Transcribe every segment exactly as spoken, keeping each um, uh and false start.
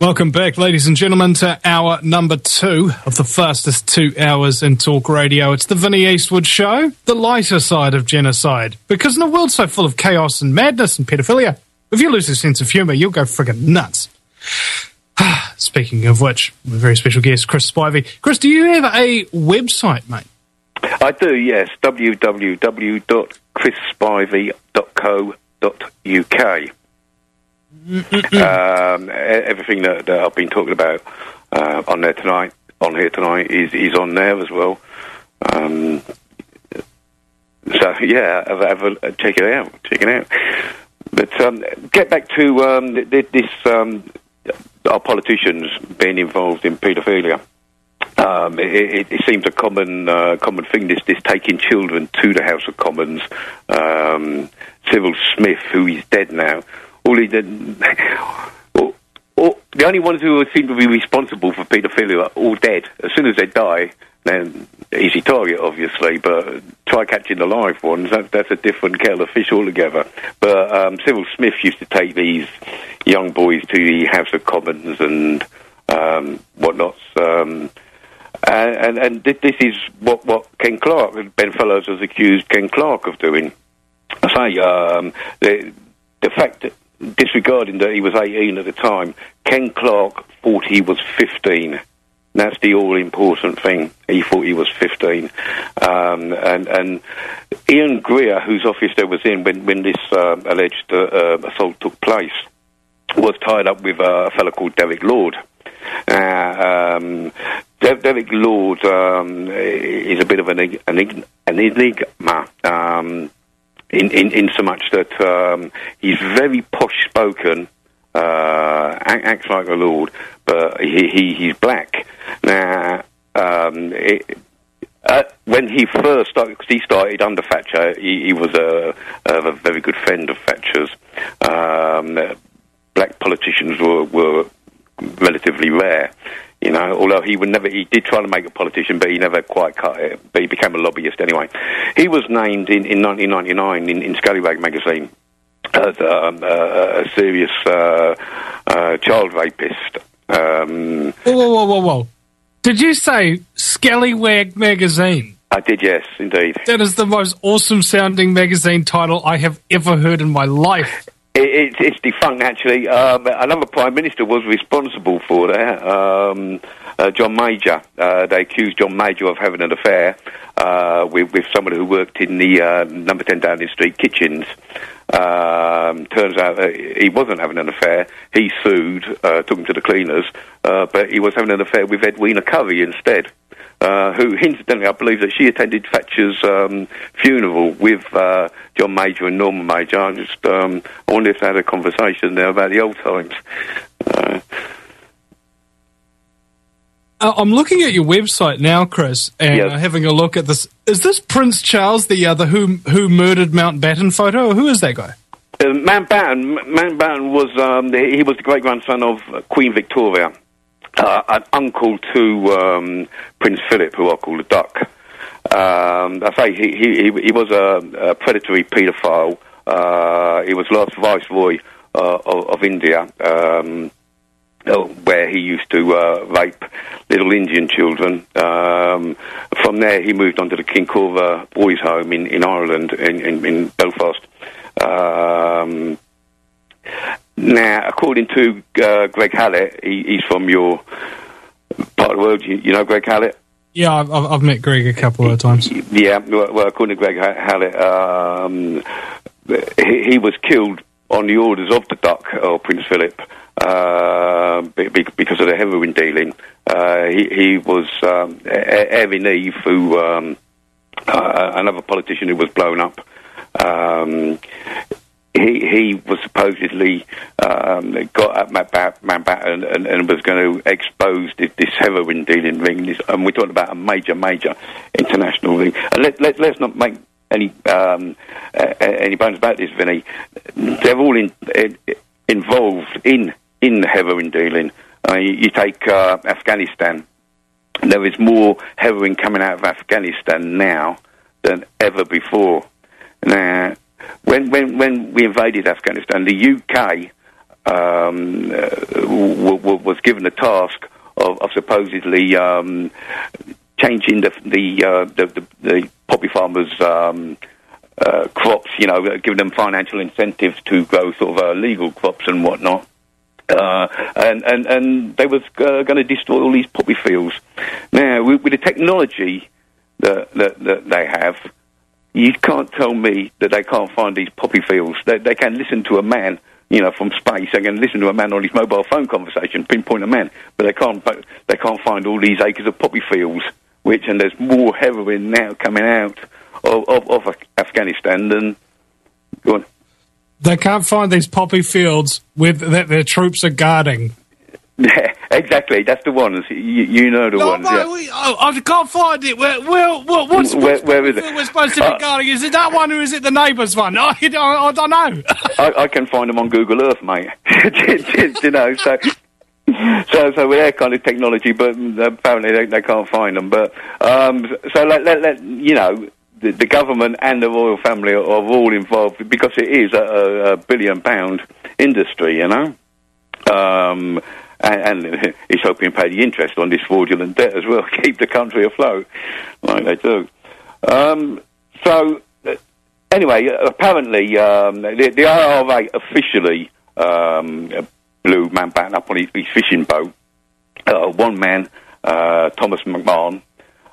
Welcome back, ladies and gentlemen, to hour number two of the fastest two hours in talk radio. It's the Vinnie Eastwood Show, the lighter side of genocide. Because in a world so full of chaos and madness and pedophilia, if you lose your sense of humour, you'll go friggin' nuts. Speaking of which, a very special guest, Chris Spivey. Chris, do you have a website, mate? I do, yes. w w w dot chris spivey dot co dot u k. Um, everything that, that I've been talking about uh, on there tonight, on here tonight, is is on there as well. Um, so yeah, have, have a, check it out, check it out. But um, get back to um, this: um, our politicians being involved in paedophilia. Um, it, it, it seems a common uh, common thing. This this taking children to the House of Commons. Um, Cyril Smith, who is dead now. All he did, all, all, the only ones who seem to be responsible for paedophilia are all dead. As soon as they die, then easy target, obviously. But try catching the live ones. That, that's a different kettle of fish altogether. But um, Cyril Smith used to take these young boys to the House of Commons and um, whatnots. Um, and, and, and this is what, what Ken Clark, Ben Fellows, has accused Ken Clark of doing. I say um, the the fact that, disregarding that he was eighteen at the time, Ken Clark thought he was fifteen. That's the all-important thing. He thought he was fifteen. Um, and, and Ian Greer, whose office there was in when, when this uh, alleged uh, uh, assault took place, was tied up with uh, a fellow called Derek Lord. Uh, um, De- Derek Lord um, is a bit of an, an, an enigma. Um, In, in, in so much that um, he's very posh-spoken, uh, acts like a lord, but he, he he's black. Now, um, it, uh, when he first started, because he started under Thatcher, he, he was a, a very good friend of Thatcher's. Um, black politicians were, were relatively rare. You know, although he would never, he did try to make a politician, but he never quite cut it. But he became a lobbyist anyway. He was named in, in nineteen ninety-nine in, in Scallywag magazine as um, uh, a serious uh, uh, child rapist. Um, whoa, whoa, whoa, whoa, whoa! Did you say Scallywag magazine? I did, yes, indeed. That is the most awesome-sounding magazine title I have ever heard in my life. It, it, it's defunct, actually. Um, another Prime Minister was responsible for that, um, uh, John Major. Uh, they accused John Major of having an affair uh, with, with someone who worked in the uh, number ten Downing Street kitchens. Um, turns out that he wasn't having an affair. He sued, uh, took him to the cleaners, uh, but he was having an affair with Edwina Currie instead. Uh, who, incidentally, I believe that she attended Thatcher's um, funeral with uh, John Major and Norma Major. I just um, I wonder if they had a conversation there about the old times. Uh, uh, I'm looking at your website now, Chris, and yes. uh, having a look at this. Is this Prince Charles, the other who who murdered Mountbatten photo, or who is that guy? Uh, Mountbatten, Mountbatten was um, he was the great grandson of Queen Victoria. Uh, an uncle to um, Prince Philip, who I call the Duck. Um, I say he, he, he was a, a predatory paedophile. Uh, he was last Viceroy uh, of, of India, um, where he used to uh, rape little Indian children. Um, from there, he moved on to the Kincora Boys' Home in, in Ireland, in, in, in Belfast. Um, Now, according to uh, Greg Hallett, he, he's from your part of the world. You, you know Greg Hallett? Yeah, I've, I've met Greg a couple of times. Yeah, well, according to Greg Hallett, um, he, he was killed on the orders of the Duck, or Prince Philip, uh, because of the heroin dealing. Uh, he, he was um, Erin Eve, who, um, uh, another politician who was blown up. Um, He he was supposedly um, got at Mountbatten and, and was going to expose this, this heroin dealing ring. This, and we're talking about a major, major international ring. And let, let, let's not make any um, uh, any bones about this, Vinny. They're all in, in, involved in in the heroin dealing. Uh, you, you take uh, Afghanistan. There is more heroin coming out of Afghanistan now than ever before. Now, When, when when we invaded Afghanistan, the U K um, uh, w- w- was given the task of, of supposedly um, changing the the, uh, the the the poppy farmers' um, uh, crops, you know, giving them financial incentives to grow sort of uh, legal crops and whatnot. Uh, and, and, and they was uh, going to destroy all these poppy fields. Now, with, with the technology that, that, that they have, you can't tell me that they can't find these poppy fields. They, they can listen to a man, you know, from space. They can listen to a man on his mobile phone conversation, pinpoint a man, but they can't. They can't find all these acres of poppy fields. Which, and there's more heroin now coming out of, of, of Afghanistan than. Go on. They can't find these poppy fields with that their troops are guarding. Yeah, exactly. That's the ones. You, you know the no, ones. No, yeah. we, I, I can't find it. Where, where, where, what's, where, what's where is it? We're supposed to be uh, guarding. Is it that one or is it the neighbour's one? I, I, I don't know. I, I can find them on Google Earth, mate. You know, so. So, so with their kind of technology, but apparently they, they can't find them. But um, so, let, let, let you know, the, the government and the royal family are, are all involved because it is a, a billion-pound industry, you know. Um, and, and it's hoping to pay the interest on this fraudulent debt as well, keep the country afloat, like they do. Um, so, anyway, apparently um, the, the I R A officially. Um, blew Mountbatten up on his, his fishing boat. Uh, one man, uh, Thomas McMahon,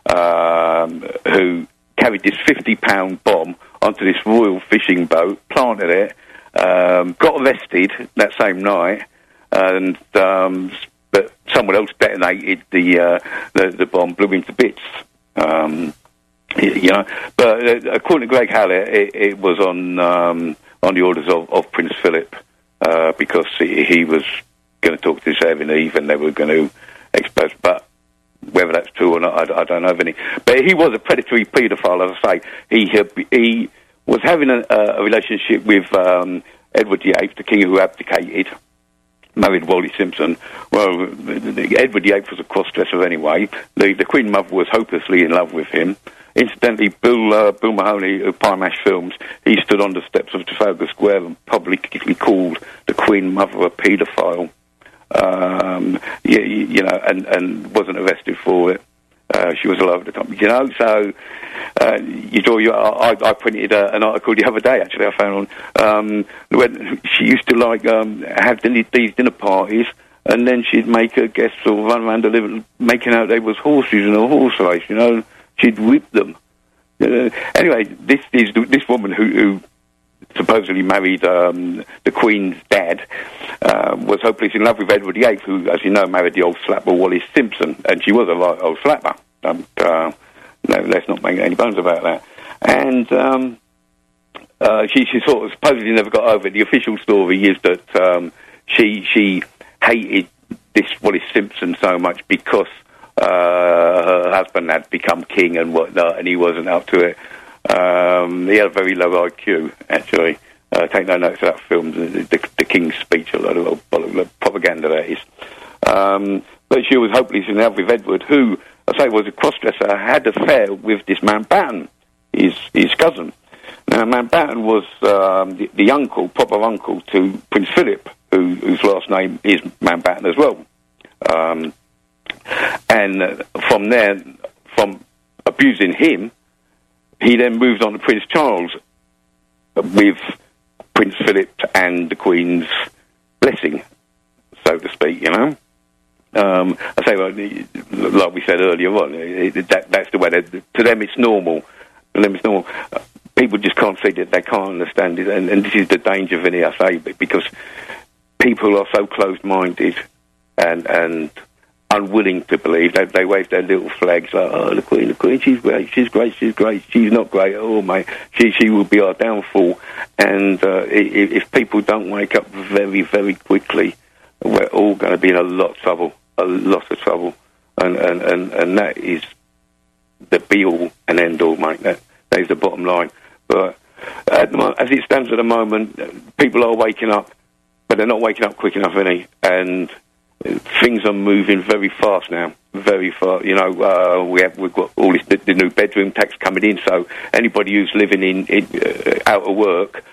um, who carried this fifty-pound bomb onto this royal fishing boat, planted it, um, got arrested that same night, and um, but someone else detonated the uh, the, the bomb, blew him to bits. Um, you know, but uh, according to Greg Hallett, it, it was on um, on the orders of, of Prince Philip. Uh, because he, he was going to talk to Seven Eve and they were going to expose, but whether that's true or not, I, I don't know of any. But he was a predatory paedophile, as I say. He he was having a, a relationship with um, Edward the Eighth, the king who abdicated, married Wally Simpson. Well, Edward the Eighth was a cross-dresser anyway. The, the Queen Mother was hopelessly in love with him. Incidentally, Bill, uh, Bill Mahoney of Pie-Mash Films, he stood on the steps of Trafalgar Square and publicly called the Queen Mother a paedophile. Um, you, you know, and, and wasn't arrested for it. Uh, she was all over the top, you know. So, uh, you draw your. I, I printed uh, an article the other day. Actually, I found on um, when she used to like um, have these dinner parties, and then she'd make her guests sort of run around the living, making out they was horses in a horse race, you know. She'd whip them. Uh, anyway, this is this woman who, who supposedly married um, the Queen's dad uh, was hopelessly in love with Edward the Eighth, who, as you know, married the old slapper Wallis Simpson, and she was a right old slapper. Um, uh, no, let's not make any bones about that. And um, uh, she, she sort of supposedly never got over it. The official story is that um, she she hated this Wallis Simpson so much because Uh, her husband had become king and whatnot, and he wasn't up to it. Um, he had a very low I Q, actually. Uh, take no notice of that film, the, the, the King's Speech, a lot of propaganda that is. Um, but she was hopelessly in love with Edward, who, I say, was a cross-dresser, had an affair with this Mountbatten, his, his cousin. Now, Mountbatten was um, the, the uncle, proper uncle, to Prince Philip, who, whose last name is Mountbatten as well. Um... And uh, from there, from abusing him, he then moved on to Prince Charles with Prince Philip and the Queen's blessing, so to speak, you know. Um, I say, well, like we said earlier on, it, it, that, that's the way, to them it's normal. To them it's normal. Uh, people just can't see it, they can't understand it, and, and this is the danger of it, I say, because people are so closed-minded and... and unwilling to believe. They, they wave their little flags like, oh, the Queen, the Queen, she's great, she's great, she's great, she's not great at all, mate. She she will be our downfall. And uh, if, if people don't wake up very, very quickly, we're all going to be in a lot of trouble, a lot of trouble. And, and, and, and that is the be-all and end-all, mate. That, that is the bottom line. But at the moment, as it stands at the moment, people are waking up, but they're not waking up quick enough, any. And things are moving very fast now, very fast. You know, uh, we have we've got all this the, the new bedroom tax coming in. So anybody who's living in, in uh, out of work,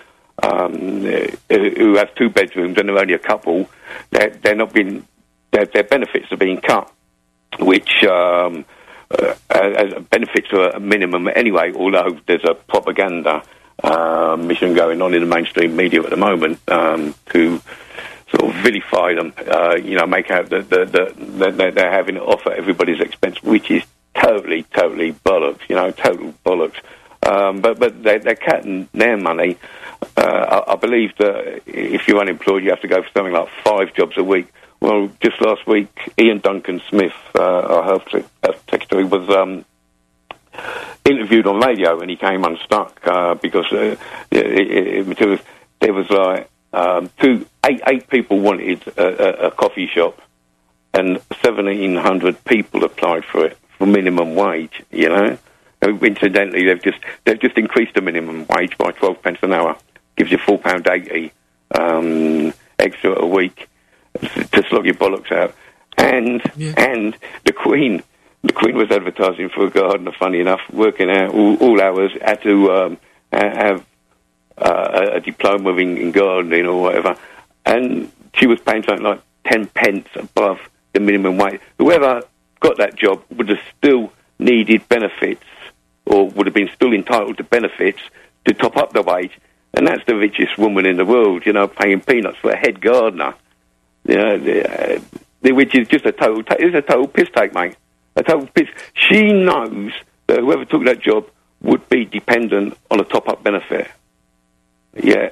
um, who have two bedrooms and they're only a couple, they're, they're not being, their, their benefits are being cut, which um, uh, uh, benefits are a minimum anyway, although there's a propaganda uh, mission going on in the mainstream media at the moment um, to sort of vilify them, uh, you know, make out that, that, that, that they're having it off at everybody's expense, which is totally, totally bollocks, you know, total bollocks. Um, but but they're, they're cutting their money. Uh, I, I believe that if you're unemployed, you have to go for something like five jobs a week. Well, just last week, Ian Duncan Smith, uh, our health secretary, was um, interviewed on radio, and he came unstuck uh, because uh, it, it, it was, there was like um, two, eight, eight people wanted a, a, a coffee shop, and seventeen hundred people applied for it for minimum wage. You know, and incidentally, they've just they've just increased the minimum wage by twelve pence an hour, gives you four pound eighty um, extra a week to slog your bollocks out. And yeah. and the Queen, the Queen was advertising for a gardener, funny enough, working out all, all hours, had to um, have uh, a diploma in, in gardening or whatever, and she was paying something like ten pence above the minimum wage. Whoever got that job would have still needed benefits, or would have been still entitled to benefits to top up the wage, and that's the richest woman in the world, you know, paying peanuts for a head gardener. You know, the, uh, the, which is just a total, it's a total piss take, mate. A total piss. She knows that whoever took that job would be dependent on a top-up benefit. Yeah,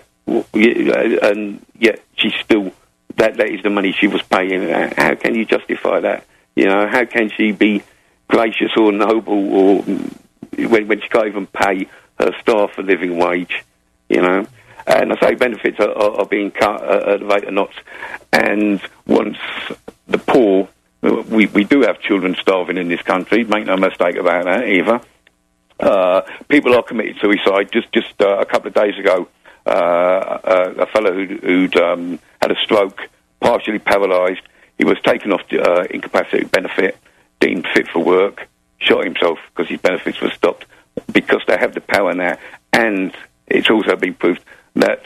and yet she's still, that, that is the money she was paying. How can you justify that? You know, how can she be gracious or noble, or when, when she can't even pay her staff a living wage, you know? And I say benefits are, are, are being cut at a rate of knots. And once the poor, we, we do have children starving in this country, make no mistake about that either. Uh, people are committing suicide. Just just uh, a couple of days ago, uh, a, a fellow who'd, who'd um, had a stroke, partially paralysed, he was taken off uh, incapacity benefit, deemed fit for work, shot himself because his benefits were stopped, because they have the power now. And it's also been proved that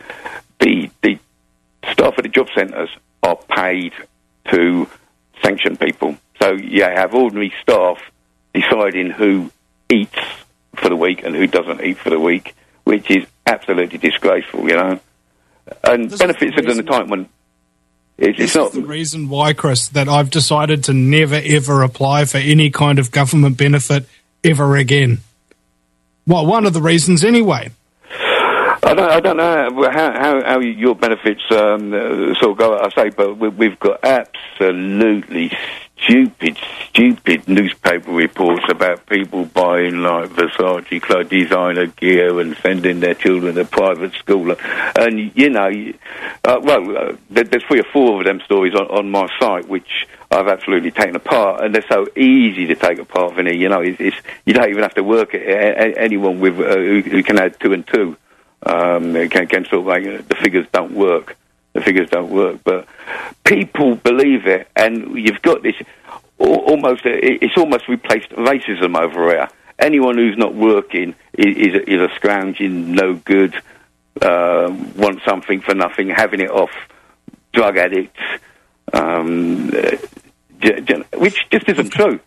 the the staff at the job centres are paid to sanction people. So you have ordinary staff deciding who eats for the week and who doesn't eat for the week, which is absolutely disgraceful, you know. And this benefits of an entitlement. It's, this it's not is the reason why, Chris, that I've decided to never ever apply for any kind of government benefit ever again. Well, one of the reasons anyway. I don't, I don't know how, how, how your benefits um, sort of go, I say, but we've got absolutely stupid, stupid newspaper reports about people buying, like, Versace clothes, designer gear, and sending their children to private school. And, you know, uh, well, uh, there's three or four of them stories on, on my site, which I've absolutely taken apart, and they're so easy to take apart, Vinny. You know, it's, it's, you don't even have to work it. Anyone with uh, who, who can add two and two. Um, can, can sort of like, the figures don't work. The figures don't work, but people believe it, and you've got this almost. It's almost replaced racism over here. Anyone who's not working is, is, a, is a scrounging, no good, uh, want something for nothing, having it off, drug addicts, um, which just isn't true.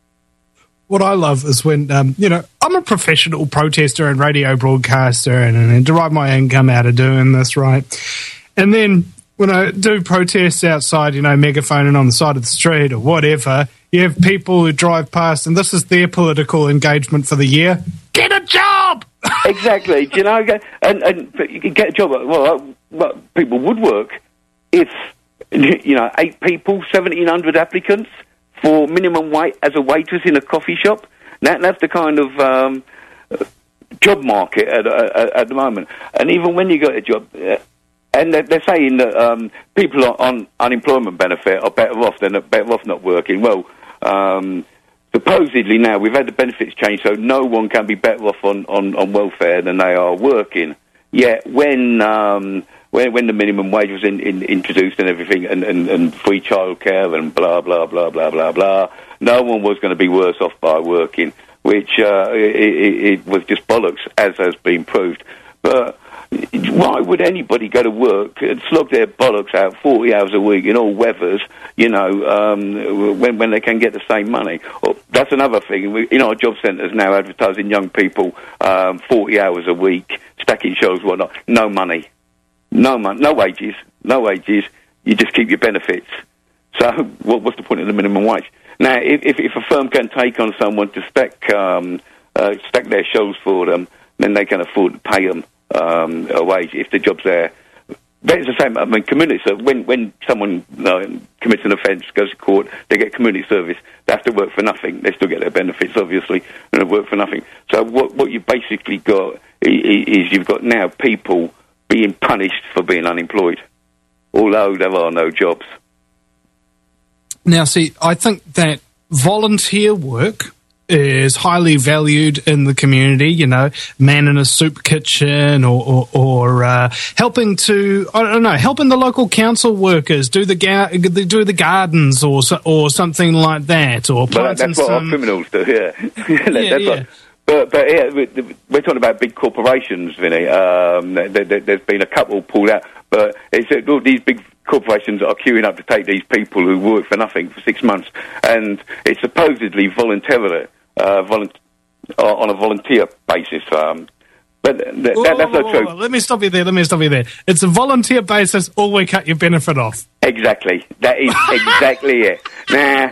What I love is when, um, you know, I'm a professional protester and radio broadcaster, and, and derive my income out of doing this, right? And then when I do protests outside, you know, megaphoning on the side of the street or whatever, you have people who drive past, and this is their political engagement for the year. Get a job! Exactly. Do you know, and, and you can get a job. Well, well, people would work if, you know, eight people, seventeen hundred applicants for minimum wage as a waitress in a coffee shop. That, that's the kind of um, job market at, at, at the moment. And even when you got a job, uh, and they're, they're saying that um, people on, on unemployment benefit are better off than better off not working. Well, um, supposedly now we've had the benefits changed, so no one can be better off on, on, on welfare than they are working. Yet when um, when, when the minimum wage was in, in, introduced and everything, and, and, and free childcare and blah blah blah blah blah blah, no one was going to be worse off by working, which uh, it, it, it was just bollocks, as has been proved. But why would anybody go to work and slog their bollocks out forty hours a week in all weathers, you know, um, when when they can get the same money? Or, that's another thing. We, in our job centres now, advertising young people um, forty hours a week, stacking shelves, whatnot. No money, no money, no wages, no wages. You just keep your benefits. So what, what's the point of the minimum wage? Now, if, if, if a firm can take on someone to stack um, uh, stack their shelves for them, then they can afford to pay them um, a wage if the job's there. But it's the same. I mean, community. So when when someone uh, commits an offence, goes to court, they get community service. They have to work for nothing. They still get their benefits, obviously, and they work for nothing. So what what you basically got is you've got now people being punished for being unemployed, although there are no jobs. Now, see, I think that volunteer work is highly valued in the community, you know, man in a soup kitchen or, or, or uh, helping to, I don't know, helping the local council workers do the ga- do the gardens or so, or something like that. Or well, that's what some... our criminals do, yeah. that, yeah, that's yeah. What, but, but yeah, we're talking about big corporations, Vinny. Um, there, there, there's been a couple pulled out, but it's all these big corporations are queuing up to take these people who work for nothing for six months, and it's supposedly voluntarily. Uh, volu- on a volunteer basis, um, but th- th- that, that's not true. Let me stop you there. Let me stop you there. It's a volunteer basis, or we cut your benefit off. Exactly. That is exactly it. Now,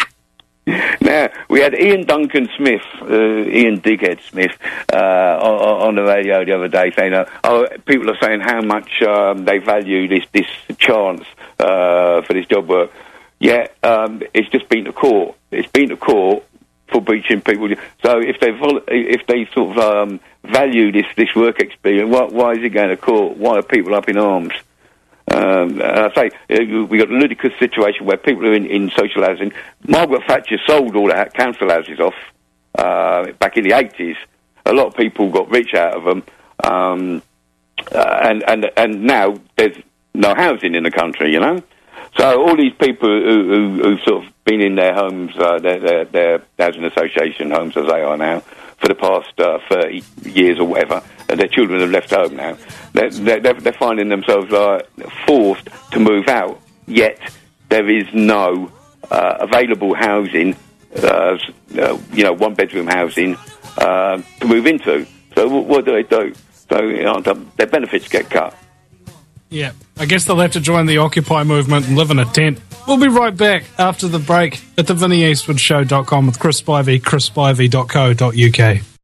now we had Ian Duncan Smith, uh, Ian Dighead Smith, uh, on, on the radio the other day saying, uh, "Oh, people are saying how much um, they value this this chance uh, for this job work." Yeah, um, it's just been to court. It's been to court. For breaching people, so if they vol- if they sort of um, value this, this work experience, why, why is it going to court? Why are people up in arms? Um, and I say uh, we got a ludicrous situation where people are in, in social housing. Margaret Thatcher sold all the council houses off uh, back in the eighties. A lot of people got rich out of them, um, uh, and and and now there's no housing in the country, you know. So all these people who, who, who've sort of been in their homes, uh, their, their, their housing association homes as they are now, for the past uh, thirty years or whatever, and their children have left home now, they're, they're, they're finding themselves uh, forced to move out, yet there is no uh, available housing, uh, uh, you know, one-bedroom housing uh, to move into. So what, what do they do? So you know, their benefits get cut. Yeah, I guess they'll have to join the Occupy movement and live in a tent. We'll be right back after the break at the Vinnie Eastwood Show dot com with Chris Spivey, chris spivey dot co dot uk.